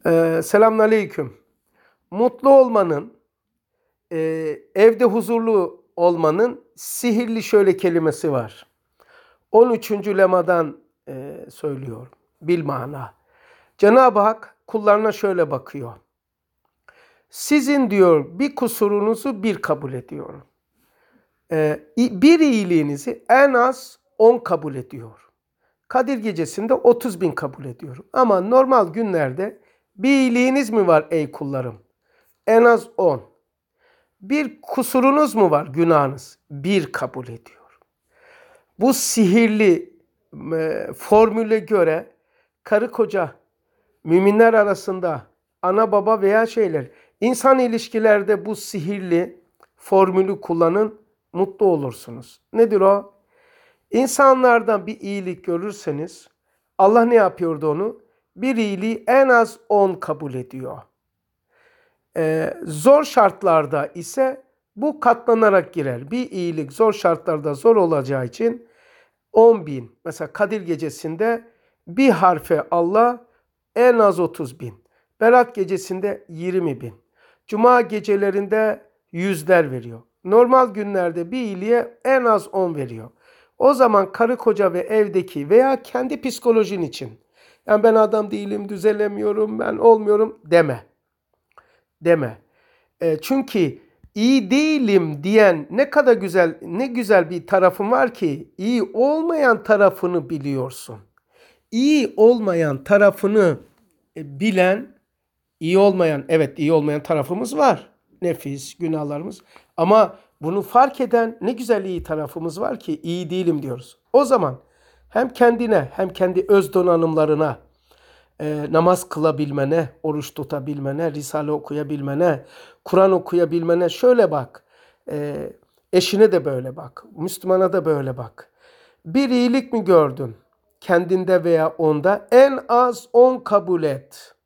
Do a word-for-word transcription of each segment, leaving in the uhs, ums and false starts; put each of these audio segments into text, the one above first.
Ee, Selamünaleyküm. Mutlu olmanın, e, evde huzurlu olmanın sihirli şöyle kelimesi var. on üçüncü lemadan e, söylüyor. Bilmana. Cenab-ı Hak kullarına şöyle bakıyor. Sizin diyor bir kusurunuzu bir kabul ediyorum. Ee, bir iyiliğinizi en az on kabul ediyor. Kadir gecesinde otuz bin kabul ediyorum. Ama normal günlerde bir iyiliğiniz mi var ey kullarım? En az on. Bir kusurunuz mu var, günahınız? Bir kabul ediyor. Bu sihirli e, formüle göre karı koca, müminler arasında ana baba veya şeyler, insan ilişkilerde bu sihirli formülü kullanın, mutlu olursunuz. Nedir o? İnsanlardan bir iyilik görürseniz, Allah ne yapıyordu onu? Bir iyiliği en az on kabul ediyor. Ee, zor şartlarda ise bu katlanarak girer. Bir iyilik zor şartlarda zor olacağı için on bin. Mesela Kadir gecesinde bir harfe Allah en az otuz bin. Berat gecesinde yirmi bin. Cuma gecelerinde yüzler veriyor. Normal günlerde bir iyiliğe en az on veriyor. O zaman karı koca ve evdeki veya kendi psikolojin için, yani ben adam değilim, düzelemiyorum, ben olmuyorum deme. Deme. E, çünkü iyi değilim diyen ne kadar güzel, ne güzel bir tarafın var ki iyi olmayan tarafını biliyorsun. İyi olmayan tarafını bilen, iyi olmayan, evet iyi olmayan tarafımız var. Nefis, günahlarımız. Ama bunu fark eden ne güzel iyi tarafımız var ki iyi değilim diyoruz. O zaman hem kendine hem kendi öz donanımlarına, e, namaz kılabilmene, oruç tutabilmene, Risale okuyabilmene, Kur'an okuyabilmene şöyle bak. E, eşine de böyle bak. Müslümana da böyle bak. Bir iyilik mi gördün? Kendinde veya onda en az on kabul et.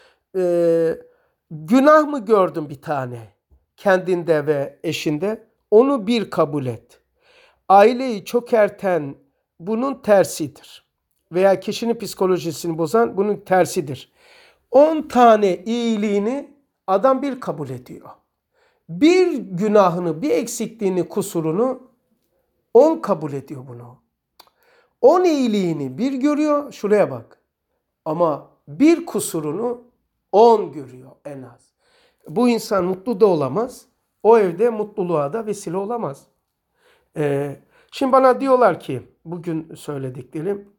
E, günah mı gördün bir tane? Kendinde ve eşinde onu bir kabul et. Aileyi çökerten bunun tersidir. Veya kişinin psikolojisini bozan bunun tersidir. on tane iyiliğini adam bir kabul ediyor. Bir günahını, bir eksikliğini, kusurunu on kabul ediyor bunu. on iyiliğini bir görüyor, şuraya bak. Ama bir kusurunu on görüyor en az. Bu insan mutlu da olamaz. O evde mutluluğa da vesile olamaz. Ee, şimdi bana diyorlar ki, bugün söylediklerim,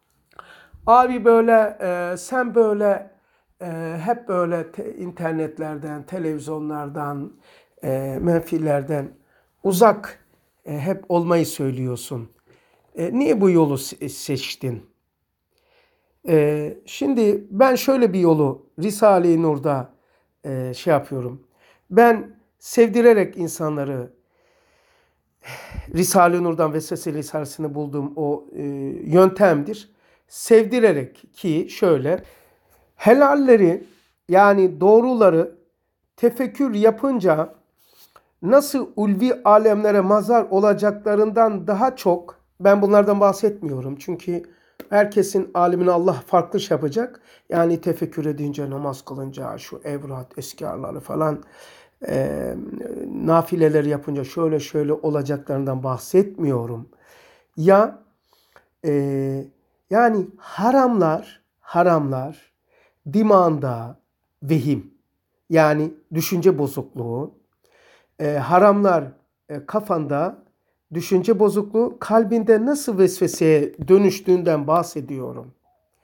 abi böyle e, sen böyle e, hep böyle te, internetlerden, televizyonlardan, e, menfilerden uzak e, hep olmayı söylüyorsun. E, niye bu yolu seçtin? E, şimdi ben şöyle bir yolu Risale-i Nur'da e, şey yapıyorum. Ben sevdirerek insanları Risale-i Nur'dan Vesvese Risalesi'ni bulduğum o e, yöntemdir. Sevdirerek ki şöyle helalleri yani doğruları tefekkür yapınca nasıl ulvi alemlere mazhar olacaklarından daha çok, ben bunlardan bahsetmiyorum. Çünkü herkesin alimini Allah farklı şey yapacak. Yani tefekkür edince, namaz kılınca, şu evrat, eskarları falan, e, nafileleri yapınca şöyle şöyle olacaklarından bahsetmiyorum. Ya e, yani haramlar, haramlar, dimağında vehim, yani düşünce bozukluğu, e, haramlar e, kafanda, düşünce bozukluğu kalbinde nasıl vesveseye dönüştüğünden bahsediyorum.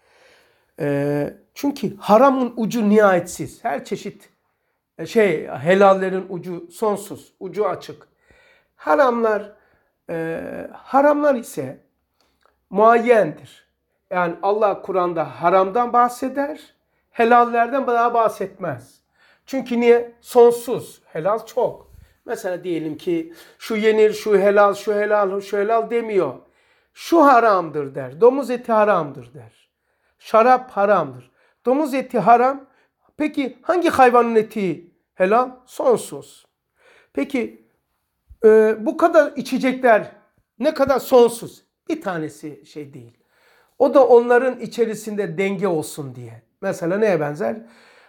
E, çünkü haramın ucu nihayetsiz. Her çeşit e, şey, helallerin ucu sonsuz, ucu açık. Haramlar, e, haramlar ise muayyendir. Yani Allah Kur'an'da haramdan bahseder, helallerden daha bahsetmez. Çünkü niye? Sonsuz. Helal çok. Mesela diyelim ki şu yenir, şu helal, şu helal, şu helal demiyor. Şu haramdır der. Domuz eti haramdır der. Şarap haramdır. Domuz eti haram. Peki hangi hayvanın eti helal? Sonsuz. Peki e, bu kadar içecekler ne kadar sonsuz? Bir tanesi şey değil. O da onların içerisinde denge olsun diye. Mesela neye benzer?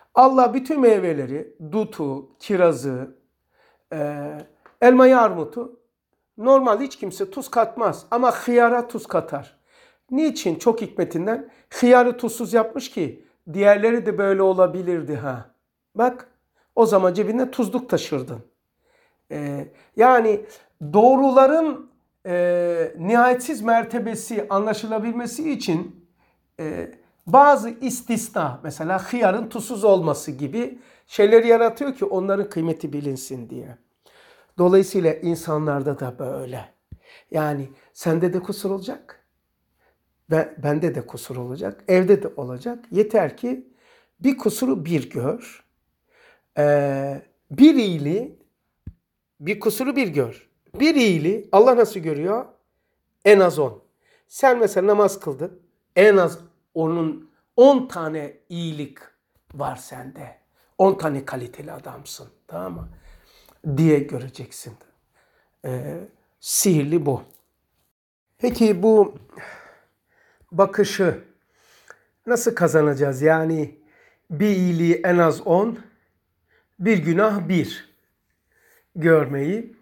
Allah bütün meyveleri, dutu, kirazı, e, elmayı, armutu, normal hiç kimse tuz katmaz ama hıyara tuz katar. Niçin? Çok hikmetinden. Hıyarı tuzsuz yapmış ki diğerleri de böyle olabilirdi ha. Bak, o zaman cebinde tuzluk taşırdın. Ee, yani doğruların e, nihayetsiz mertebesi anlaşılabilmesi için e, bazı istisna, mesela hıyarın tuzsuz olması gibi şeyler yaratıyor ki onların kıymeti bilinsin diye. Dolayısıyla insanlarda da böyle. Yani sende de kusur olacak. Ve bende de kusur olacak. Evde de olacak. Yeter ki bir kusuru bir gör. Ee, bir iyiliği, bir kusuru bir gör. Bir iyiliği Allah nasıl görüyor? En az on. Sen mesela namaz kıldın. En az onun on tane iyilik var sende. on tane kaliteli adamsın. Tamam mı? Diye göreceksin. Ee, sihirli bu. Peki bu bakışı nasıl kazanacağız? Yani bir iyiliği en az on, bir günah bir görmeyi.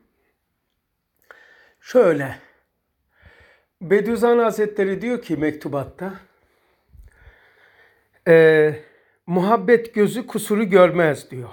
Şöyle, Bediüzzaman Hazretleri diyor ki mektubatta, e, muhabbet gözü kusuru görmez diyor.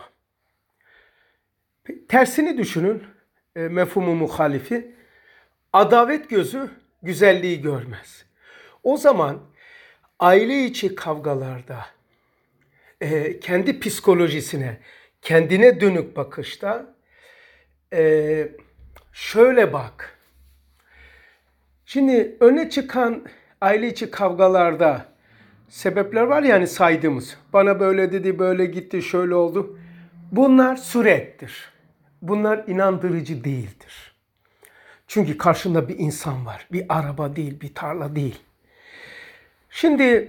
Tersini düşünün, e, mefhumu muhalifi, adavet gözü güzelliği görmez. O zaman aile içi kavgalarda, e, kendi psikolojisine, kendine dönük bakışta e, şöyle bak. Şimdi öne çıkan aile içi kavgalarda sebepler var ya hani saydığımız. Bana böyle dedi, böyle gitti, şöyle oldu. Bunlar surettir. Bunlar inandırıcı değildir. Çünkü karşında bir insan var. Bir araba değil, bir tarla değil. Şimdi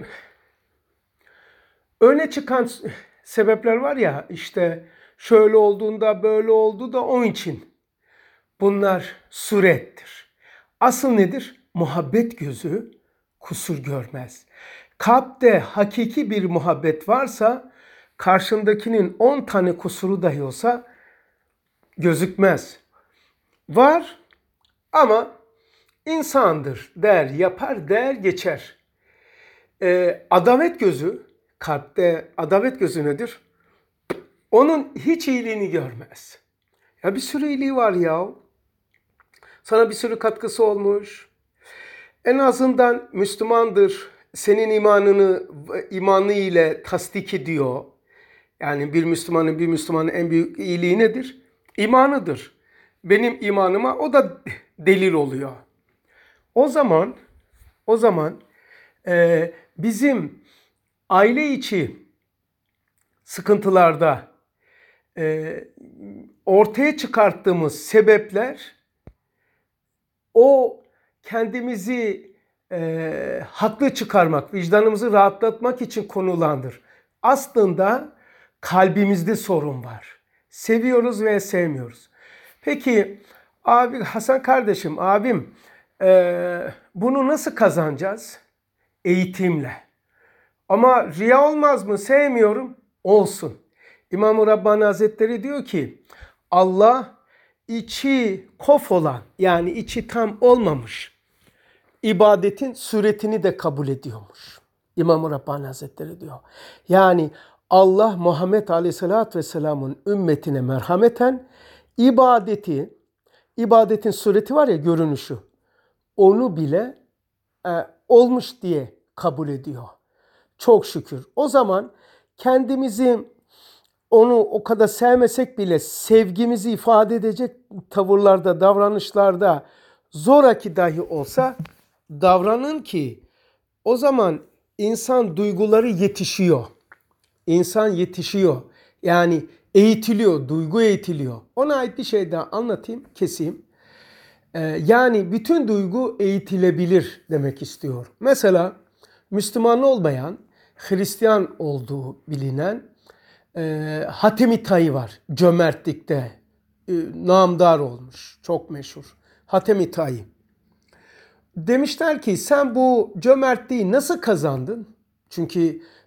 öne çıkan sebepler var ya, işte şöyle olduğunda böyle oldu da onun için. Bunlar surettir. Asıl nedir? Muhabbet gözü kusur görmez. Kalpte hakiki bir muhabbet varsa karşındakinin on tane kusuru dahi olsa gözükmez. Var ama insandır der, yapar der, geçer. Ee, adalet gözü, kalpte adalet gözü nedir? Onun hiç iyiliğini görmez. Ya bir sürü iyiliği var ya. Sana bir sürü katkısı olmuş. En azından Müslümandır. Senin imanını imanı ile tasdik ediyor. Yani bir Müslümanın bir Müslümanın en büyük iyiliği nedir? İmanıdır. Benim imanıma o da delil oluyor. O zaman o zaman e, bizim aile içi sıkıntılarda e, ortaya çıkarttığımız sebepler o kendimizi e, haklı çıkarmak, vicdanımızı rahatlatmak için konulandır. Aslında kalbimizde sorun var. Seviyoruz veya sevmiyoruz. Peki abi Hasan kardeşim, abim e, bunu nasıl kazanacağız? Eğitimle. Ama riya olmaz mı? Sevmiyorum. Olsun. İmam-ı Rabbani Hazretleri diyor ki Allah içi kof olan, yani içi tam olmamış ibadetin suretini de kabul ediyormuş. İmam-ı Rabbani Hazretleri diyor. Yani Allah Muhammed Aleyhisselatü Vesselam'ın ümmetine merhameten ibadeti, ibadetin sureti var ya, görünüşü, onu bile e, olmuş diye kabul ediyor. Çok şükür. O zaman kendimizi onu o kadar sevmesek bile sevgimizi ifade edecek tavırlarda, davranışlarda zoraki dahi olsa davranın ki o zaman insan duyguları yetişiyor. İnsan yetişiyor. Yani eğitiliyor, duygu eğitiliyor. Ona ait bir şey daha anlatayım, keseyim. Ee, yani bütün duygu eğitilebilir demek istiyor. Mesela Müslüman olmayan, Hristiyan olduğu bilinen e, Hatem-i Tayi var. Cömertlikte e, namdar olmuş. Çok meşhur. Hatem-i Tayi. Demişler ki sen bu cömertliği nasıl kazandın? Çünkü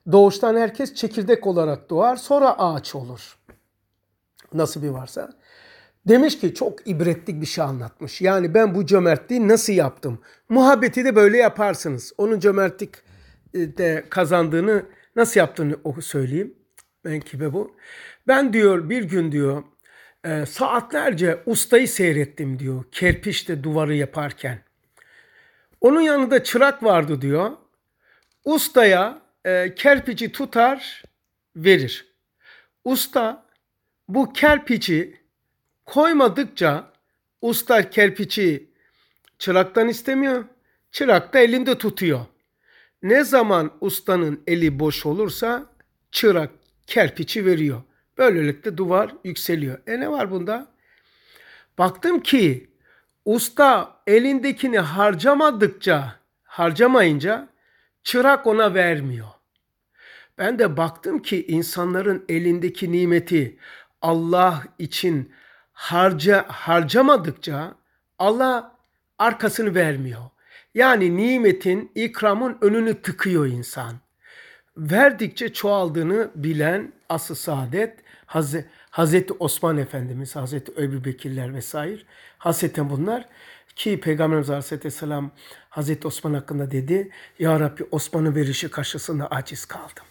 Doğuştan herkes çekirdek olarak doğar, sonra ağaç olur. Nasibi varsa. Demiş ki çok ibretlik bir şey anlatmış. Yani ben bu cömertliği nasıl yaptım? Muhabbeti de böyle yaparsınız. Onun cömertlik de kazandığını nasıl yaptığını söyleyeyim. Menkıbe bu. Ben diyor bir gün diyor e, saatlerce ustayı seyrettim diyor. Kerpiçle duvarı yaparken. Onun yanında çırak vardı diyor. Ustaya e, kerpiçi tutar verir. Usta bu kerpiçi koymadıkça usta kerpiçi çıraktan istemiyor. Çırak da elinde tutuyor. Ne zaman ustanın eli boş olursa çırak kerpiçi veriyor. Böylelikle duvar yükseliyor. E ne var bunda? Baktım ki usta elindekini harcamadıkça, harcamayınca çırak ona vermiyor. Ben de baktım ki insanların elindeki nimeti Allah için harca, harcamadıkça Allah arkasını vermiyor. Yani nimetin, ikramın önünü tıkıyor insan. Verdikçe çoğaldığını bilen asıl saadet Haz Hazreti Osman Efendimiz, Hazreti Ebu Bekirler vesaire. Hasreten bunlar ki Peygamberimiz Aleyhisselam Hazreti Osman hakkında dedi. Ya Rabbi Osman'ın verişi karşısında aciz kaldım.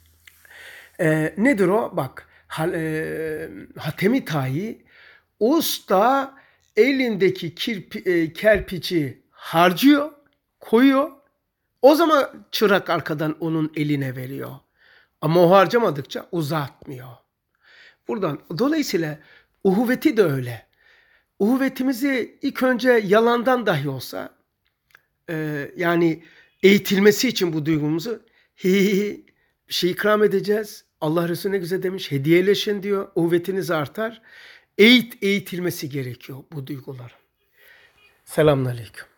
Ee, nedir o? Bak e, Hatemi Tayi usta elindeki kirpi, e, kerpiçi harcıyor, koyuyor. O zaman çırak arkadan onun eline veriyor. Ama o harcamadıkça uzatmıyor. Buradan dolayısıyla uhuvveti de öyle. Uhuvvetimizi ilk önce yalandan dahi olsa e, yani eğitilmesi için bu duygumuzu hi hi hi bir şey ikram edeceğiz. Allah Resulü ne güzel demiş. Hediyeleşin diyor. Uhuvvetiniz artar. Eğit, eğitilmesi gerekiyor bu duyguların. Selamünaleyküm.